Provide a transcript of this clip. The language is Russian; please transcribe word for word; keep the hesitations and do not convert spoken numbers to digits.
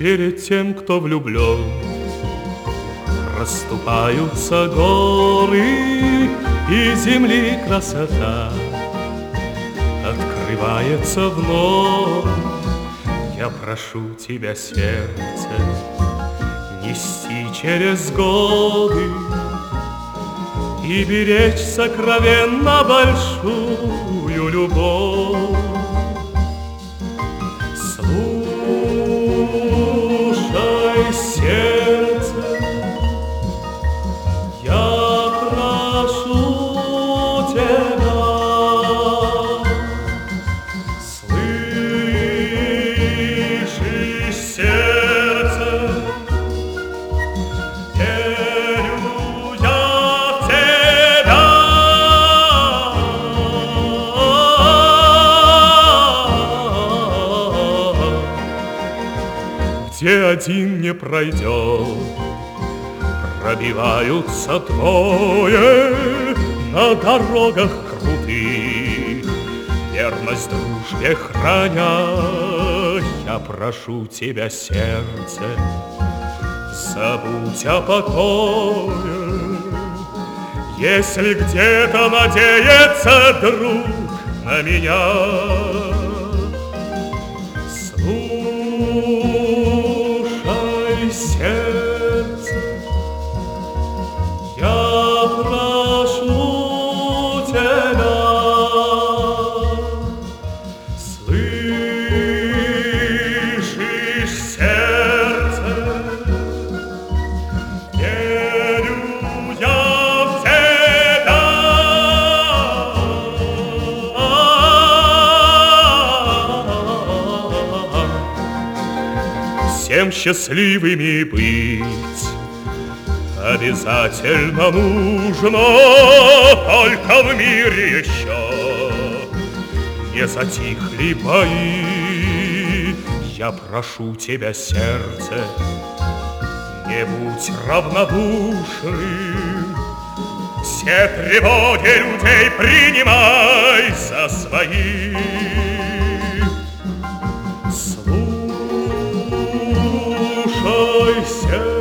перед тем, кто влюблен. Расступаются горы, и земли красота открывается вновь. Я прошу тебя, сердце, нести через годы и беречь сокровенно большую любовь. Слушай, сердце, я прошу тебя, слышишь, сердце, верю я в тебя. Где один не пройдет, пробиваются двое на дорогах крутых, верность дружбе храня. Я прошу тебя, сердце, забудь о покое. Если где-то надеется друг на меня, слушай, сердце, я прошу тебя, слышишь, сердце, верю я в тебя. Всем счастливыми быть обязательно нужно, только в мире еще не затихли бои. Я прошу тебя, сердце, не будь равнодушным, все тревоги людей принимай за свои. Слушай, сердце,